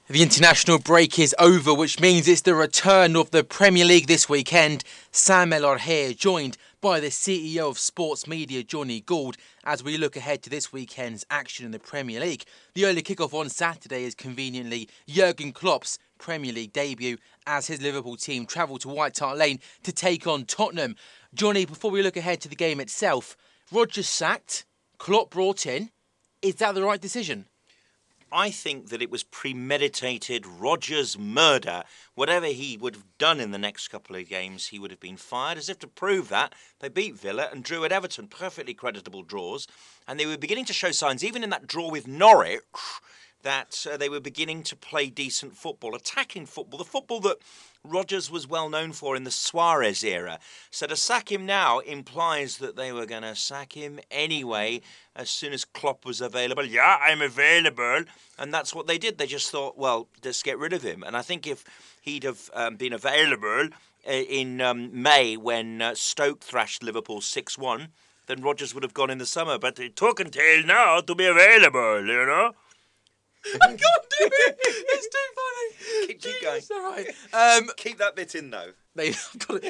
The international break is over, which means it's the return of the Premier League this weekend. Sam Mellor here, joined by the CEO of Sports Media, Johnny Gould, as we look ahead to this weekend's action in the Premier League. The early kick-off on Saturday is conveniently Jurgen Klopp's Premier League debut as his Liverpool team travel to White Hart Lane to take on Tottenham. Johnny, before we look ahead to the game itself, Rodgers sacked, Klopp brought in. Is that the right decision? I think that it was premeditated Rodgers murder. Whatever he would have done in the next couple of games, he would have been fired. As if to prove that, they beat Villa and drew at Everton, perfectly creditable draws. And they were beginning to show signs, even in that draw with Norwich, that they were beginning to play decent football, attacking football, the football that Rodgers was well known for in the Suarez era. So to sack him now implies that they were going to sack him anyway as soon as Klopp was available. Yeah, I'm available. And that's what they did. They just thought, well, let's get rid of him. And I think if he'd have been available in May when Stoke thrashed Liverpool 6-1, then Rodgers would have gone in the summer. But it took until now to be available, you know? I can't do it. It's too funny. Keep going. It's all right. Keep that bit in, though. I've got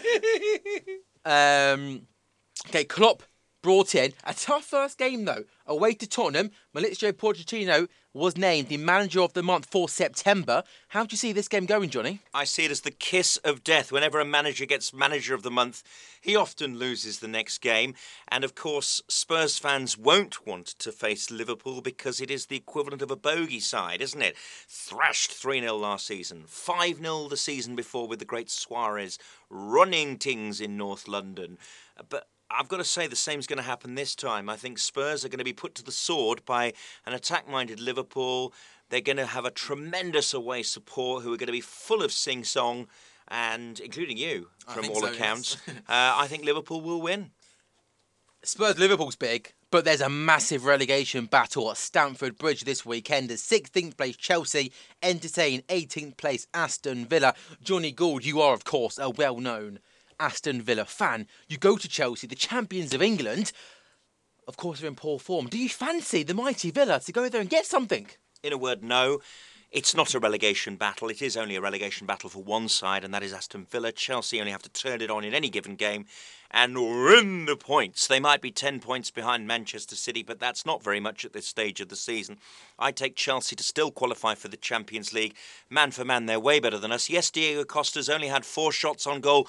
it. Okay, Klopp brought in a tough first game though. Away to Tottenham, Mauricio Pochettino was named the manager of the month for September. How do you see this game going, Johnny? I see it as the kiss of death. Whenever a manager gets manager of the month, he often loses the next game. And of course, Spurs fans won't want to face Liverpool because it is the equivalent of a bogey side, isn't it? Thrashed 3-0 last season, 5-0 the season before with the great Suarez running things in North London. But I've got to say the same's going to happen this time. I think Spurs are going to be put to the sword by an attack-minded Liverpool. They're going to have a tremendous away support who are going to be full of sing-song, and including you, from all accounts. Yes. I think Liverpool will win. Spurs-Liverpool's big, but there's a massive relegation battle at Stamford Bridge this weekend as 16th place Chelsea entertain 18th place Aston Villa. Johnny Gould, you are, of course, a well-known Aston Villa fan. You go to Chelsea, the champions of England. Of course, they're in poor form. Do you fancy the mighty Villa to go there and get something? In a word, no. It's not a relegation battle. It is only a relegation battle for one side, and that is Aston Villa. Chelsea only have to turn it on in any given game and win the points. They might be 10 points behind Manchester City, but that's not very much at this stage of the season. I take Chelsea to still qualify for the Champions League. Man for man, they're way better than us. Yes, Diego Costa's only had 4 shots on goal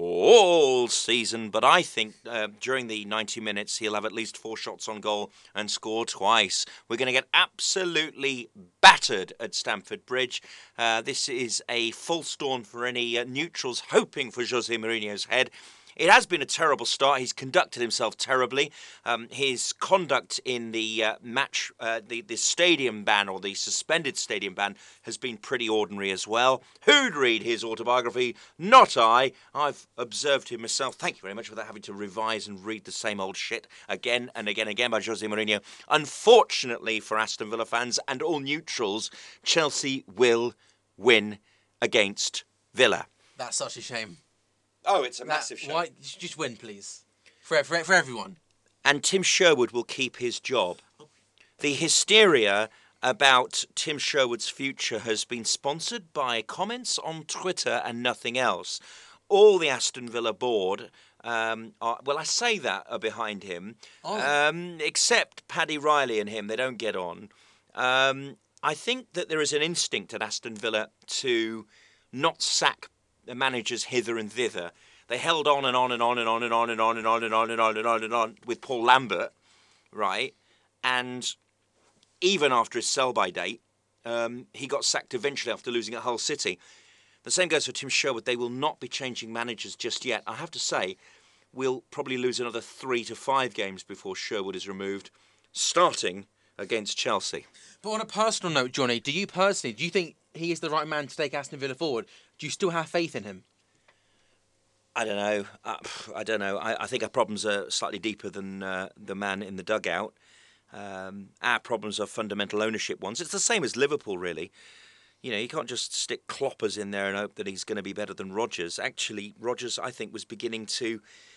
all season, but I think during the 90 minutes he'll have at least 4 shots on goal and score twice. We're going to get absolutely battered at Stamford Bridge. This is a full storm for any neutrals hoping for Jose Mourinho's head. It has been a terrible start. He's conducted himself terribly. His conduct in the the stadium ban, or the suspended stadium ban, has been pretty ordinary as well. Who'd read his autobiography? Not I. I've observed him myself. Thank you very much without having to revise and read the same old shit again and again and again by Jose Mourinho. Unfortunately for Aston Villa fans and all neutrals, Chelsea will win against Villa. That's such a shame. Oh, it's a massive shame. Why? Just win, please. For everyone. And Tim Sherwood will keep his job. The hysteria about Tim Sherwood's future has been sponsored by comments on Twitter and nothing else. All the Aston Villa board, are behind him, except Paddy Riley and him. They don't get on. I think that there is an instinct at Aston Villa to not sack the managers hither and thither. They held on and on and on and on and on and on and on and on and on and on and on with Paul Lambert, right? And even after his sell-by date, he got sacked eventually after losing at Hull City. The same goes for Tim Sherwood. They will not be changing managers just yet. I have to say, we'll probably lose another 3 to 5 games before Sherwood is removed, starting against Chelsea. But on a personal note, Johnny, do you think he is the right man to take Aston Villa forward? Do you still have faith in him? I don't know. I think our problems are slightly deeper than the man in the dugout. Our problems are fundamental ownership ones. It's the same as Liverpool, really. You know, you can't just stick Kloppers in there and hope that he's going to be better than Rodgers. Actually, Rodgers, I think, was beginning to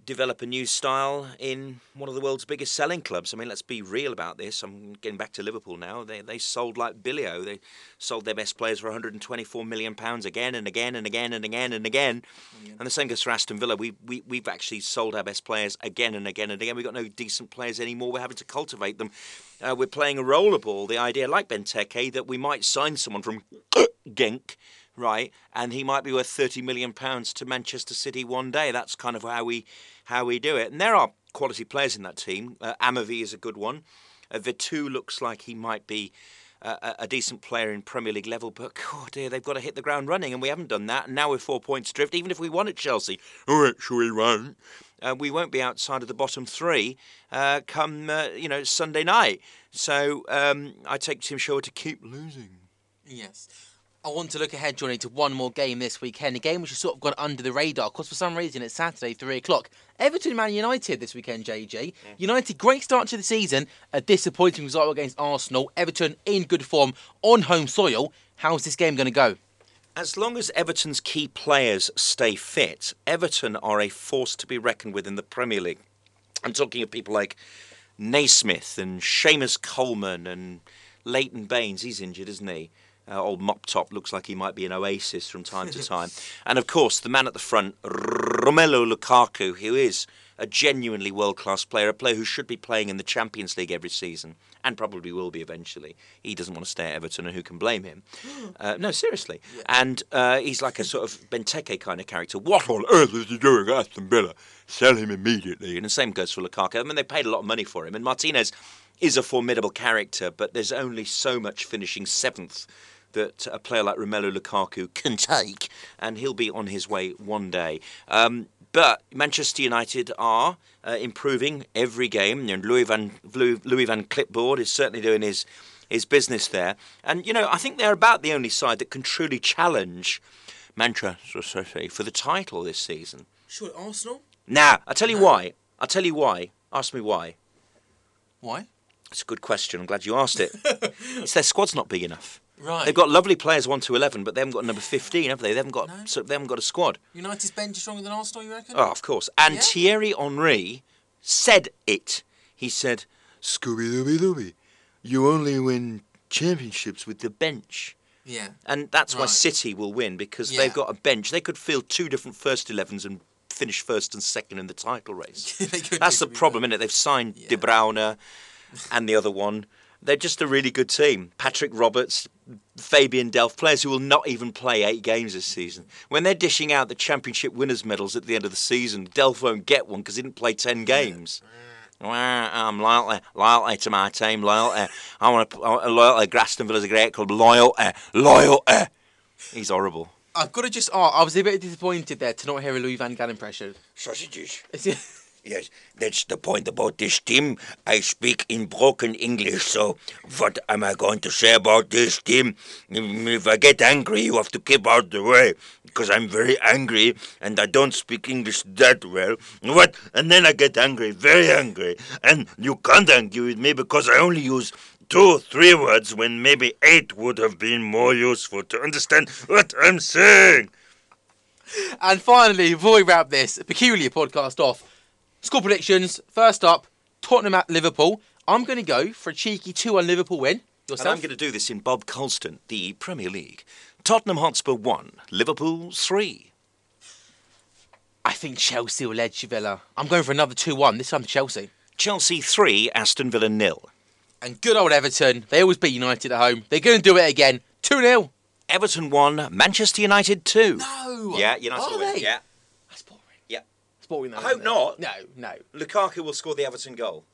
develop a new style in one of the world's biggest selling clubs. I mean, let's be real about this. I'm getting back to Liverpool now. They sold like Billy-O. They sold their best players for £124 million again and again and again and again and again. And the same goes for Aston Villa. We've actually sold our best players again and again and again. We've got no decent players anymore. We're having to cultivate them. We're playing a rollerball. The idea, like Benteke, that we might sign someone from Genk, right, and he might be worth £30 million to Manchester City one day. That's kind of how we do it. And there are quality players in that team. Amavi is a good one. Vetu looks like he might be a decent player in Premier League level, but oh dear, they've got to hit the ground running, and we haven't done that. And now we're 4 points drift. Even if we won at Chelsea, we won't. We won't be outside of the bottom three come Sunday night. So I take Tim Sherwood to keep losing. Yes. I want to look ahead, Johnny, to one more game this weekend. A game which has sort of gone under the radar because for some reason it's Saturday, 3 o'clock. Everton Man United this weekend, JJ. United, great start to the season. A disappointing result against Arsenal. Everton in good form on home soil. How's this game going to go? As long as Everton's key players stay fit, Everton are a force to be reckoned with in the Premier League. I'm talking of people like Naismith and Seamus Coleman and Leighton Baines. He's injured, isn't he? Old Mop Top looks like he might be an oasis from time to time. And of course, the man at the front, Romelu Lukaku, who is a genuinely world-class player, a player who should be playing in the Champions League every season, and probably will be eventually. He doesn't want to stay at Everton, and who can blame him? No, seriously. Yeah. And he's like a sort of Benteke kind of character. What on earth is he doing at Aston Villa? Sell him immediately. And the same goes for Lukaku. I mean, they paid a lot of money for him, and Martinez is a formidable character, but there's only so much finishing seventh that a player like Romelu Lukaku can take, and he'll be on his way one day. But Manchester United are improving every game, and Louis van Clipboard is certainly doing his business there. And, I think they're about the only side that can truly challenge Manchester City for the title this season. Sure, Arsenal? Nah, I'll tell you why. Ask me why. Why? It's a good question. I'm glad you asked it. It's their squad's not big enough. Right. They've got lovely players 1 to 11, but they haven't got number 15, have they? They haven't got a squad. United's bench is stronger than Arsenal, you reckon? Oh, of course. And Thierry Henry said it. He said, "Scooby-Dooby-Dooby, you only win championships with the bench." Yeah. And that's why City will win, because they've got a bench. They could field 2 different first 11s and finish first and second in the title race. That's the problem, isn't it? They've signed De Bruyne and the other one. They're just a really good team. Patrick Roberts, Fabian Delph, players who will not even play 8 games this season. When they're dishing out the championship winners' medals at the end of the season, Delph won't get one because he didn't play 10 games. I'm loyalty to my team, loyalty. I want loyalty. Aston Villa's a great club, loyalty. He's horrible. I've got to just, I was a bit disappointed there to not hear a Louis van Gaal impression. Sausages. Yes, that's the point about this team. I speak in broken English, so what am I going to say about this team? If I get angry, you have to keep out the way, because I'm very angry, and I don't speak English that well. What? And then I get angry, very angry, and you can't argue with me because I only use 2 or 3 words when maybe 8 would have been more useful to understand what I'm saying. And finally, before we wrap this peculiar podcast off, score predictions. First up, Tottenham at Liverpool. I'm going to go for a cheeky 2-1 Liverpool win. Yourself? And I'm going to do this in Bob Colston, the Premier League. Tottenham Hotspur 1, Liverpool 3. I think Chelsea will edge Villa. I'm going for another 2-1, this time to Chelsea. Chelsea 3, Aston Villa 0. And good old Everton. They always beat United at home. They're going to do it again. 2-0. Everton 1, Manchester United 2. No. Yeah, United will win. Yeah. That's boring. Yeah. It's boring though, I hope not. No. Lukaku will score the Everton goal.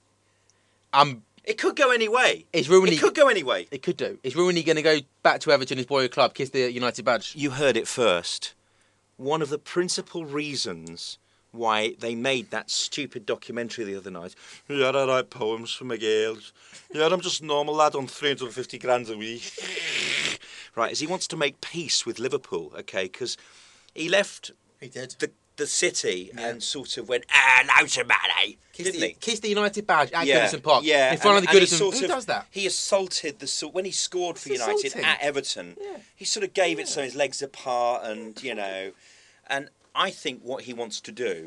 It could go any way. Is Rooney, it could go any way. It could do. Is Rooney going to go back to Everton, his boyhood club, kiss the United badge? You heard it first. One of the principal reasons why they made that stupid documentary the other night. Yeah, I write poems for my girls. Yeah, I'm just a normal lad on 350 grand a week. Right, as he wants to make peace with Liverpool, okay, because he left the city and sort of went, no somebody, didn't he? Kiss the United badge at Goodison Park. Yeah, in front of the Goodison. Who does that? He assaulted when he scored for United at Everton. Yeah. He sort of gave it so his legs apart and, and I think what he wants to do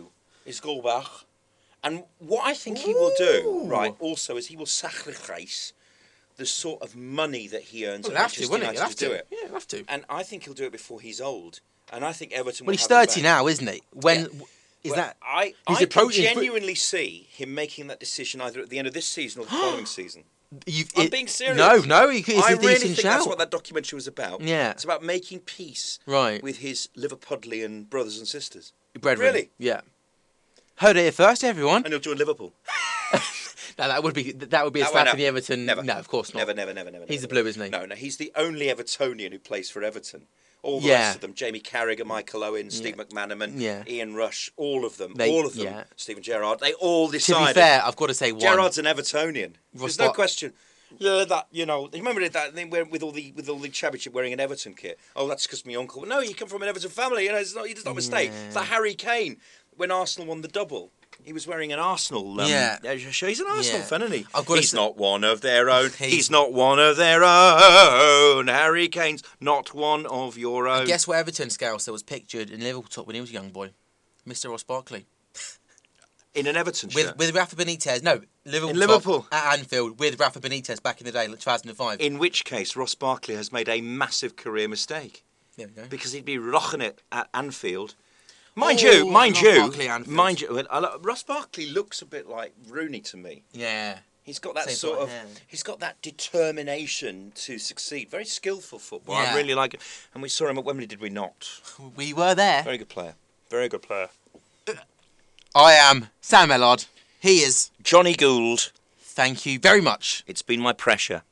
is Golbach. And what I think he will do, right, also, is he will sacrifice the sort of money that he earns at Manchester United to do it. Yeah, he'll have to. And I think he'll do it before he's old. And I think Everton Well, will he's have him 30 back. now, isn't he? When is that? I he's can approaching- genuinely see him making that decision either at the end of this season or the following season. I'm being serious. No, it's I a really decent think shout. that's what that documentary was about. Yeah. It's about making peace Right. with his Liverpudlian brothers and sisters. Brethren. Really? Yeah. Heard it here first, everyone. And he'll join Liverpool. No, that would be a That won't slap in happen. the Everton. Never. No, of course not. Never. He's the blue, isn't he? No, he's the only Evertonian who plays for Everton. All the Yeah. rest of them, Jamie Carragher, Michael Owen, Steve McManaman, Yeah. Ian Rush, all of them, Yeah. Stephen Gerrard, they all To decided. be fair, I've got to say one. Gerrard's an Evertonian. There's no Bar- question. Yeah, that remember that they went with all the championship wearing an Everton kit. Oh, that's because my uncle. No, you come from an Everton family. It's not a mistake. It's like Harry Kane when Arsenal won the double. He was wearing an Arsenal. He's an Arsenal fan, isn't he? He's not one of their own. He's not one of their own. Harry Kane's not one of your own. Guess what Everton scouser was pictured in Liverpool top when he was a young boy? Mr. Ross Barkley. In an Everton shirt. With Rafa Benitez. No, Liverpool. In Liverpool. At Anfield with Rafa Benitez back in the day, like 2005. In which case, Ross Barkley has made a massive career mistake. There we go. Because he'd be rocking it at Anfield. Ross Barkley looks a bit like Rooney to me. Yeah. He's got that Same sort sort of, of hair. he's got that determination to succeed. Very skillful football. Yeah. I really like it. And we saw him at Wembley, did we not? We were there. Very good player. Very good player. I am Sam Ellard. He is. Johnny Gould. Thank you very much. It's been my pressure.